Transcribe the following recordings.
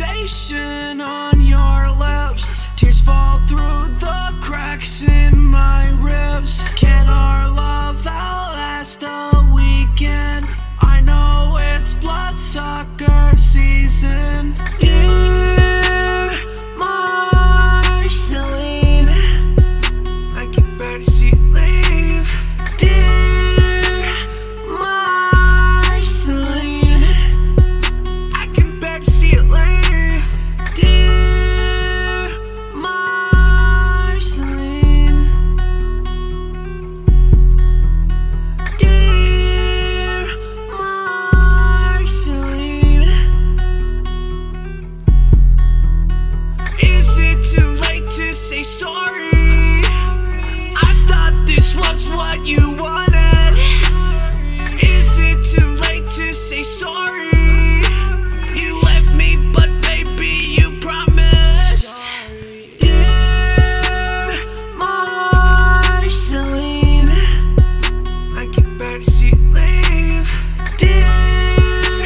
temptation on your lips. Tears fall through the cracks in my ribs. Can our love outlast a weekend? I know it's bloodsucker season. Dear Marceline, I can barely see you leave. Dear Marceline, I can barely see you leave. Dear Marceline, dear Marceline, is it too late to say sorry? I thought this was what you wanted. Is it too late to say sorry? You left me, but baby, you promised. Dear Marceline, I can barely see you leave. Dear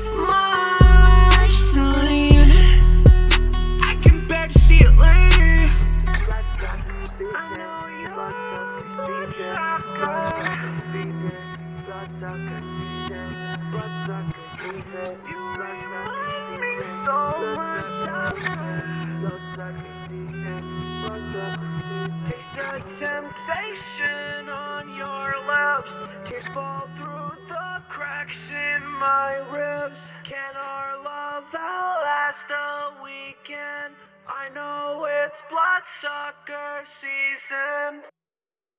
Marceline, I can barely see you leave. I know you're you remind me so much of her. Taste the temptation on your lips. Tears fall through the cracks in my ribs. Can our love outlast a weekend? I know it's bloodsucker season.